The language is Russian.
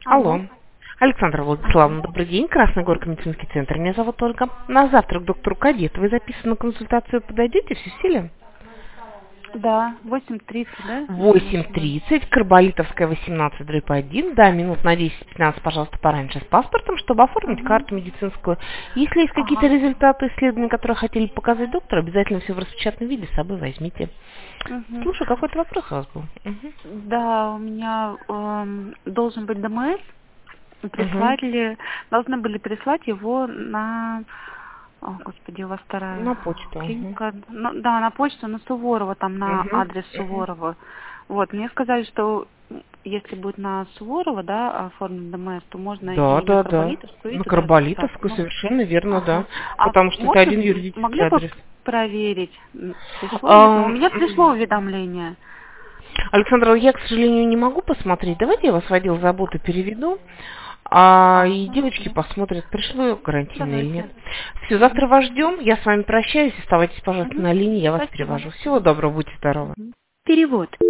Алло. Алло. Александра Владиславовна, добрый день. Красная Горка, медицинский центр. Меня зовут Ольга. На завтра к доктору Кадетовой записаны на консультацию. Подойдете? Все в силе? Да, 8:30, да? Если не ошибаюсь. 8:30, Карболитовская, 18/1. Да, минут на 10-15, пожалуйста, пораньше с паспортом, чтобы оформить Угу. карту медицинскую. Если есть какие-то Ага. результаты исследований, которые хотели показать доктору, обязательно все в распечатанном виде с собой возьмите. Угу. Слушай, какой-то вопрос у вас был? Угу. Да, у меня должен быть ДМС. Угу. Должны были прислать его на, господи, у вас вторая На почту. Угу. клиника, ну, да, на почту, на Суворова, там на Угу. адрес Суворова. Вот, мне сказали, что если будет на Суворова, да, оформлен ДМС, то можно Да, и на да, да. Карболитовскую, и На туда записаться. Карболитовскую, Ну, совершенно верно, да. ага. А Потому что это один юридический могли бы адрес. проверить, пришло ли? У А, меня пришло уведомление. Александра, я, к сожалению, не могу посмотреть. Давайте я вас в отдел заботы переведу. И девочки Хорошо. посмотрят, пришло гарантийно или нет. Давайте. Все, Мгм. завтра вас ждем. Я с вами прощаюсь. Оставайтесь, пожалуйста, Мгм. на линии. Я вас Спасибо. перевожу. Всего доброго, будьте здоровы. Перевод.